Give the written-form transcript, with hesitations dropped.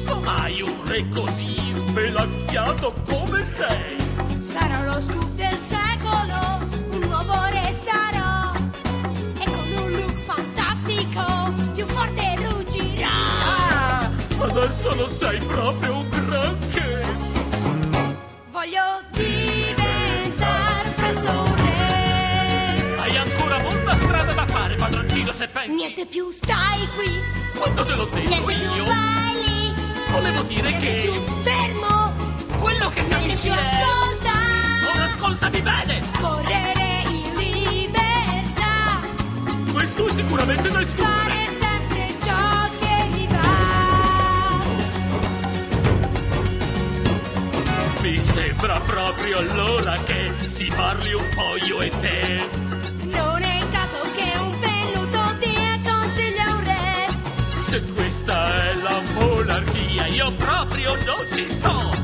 visto mai un re così spelacchiato come sei? Sarò lo scoop del secolo, un nuovo re sarò, e con un look fantastico più forte ruggirò. Adesso lo sei proprio un granché. Voglio diventare presto un re. Hai ancora molta strada da fare, padroncino, se pensi. Niente più stai qui, Quando te l'ho detto niente più io, vai lì, volevo dire niente che più fermo, quello che niente capisci più è... ascolta. Ora ascoltami bene. Correre in libertà, Questo è sicuramente da escludere. fare sempre ciò che mi va. Mi sembra proprio allora che si parli un po' io e te. Non è il caso che un velluto dia consigli a un re. Se questa è la monarchia, io proprio non ci sto.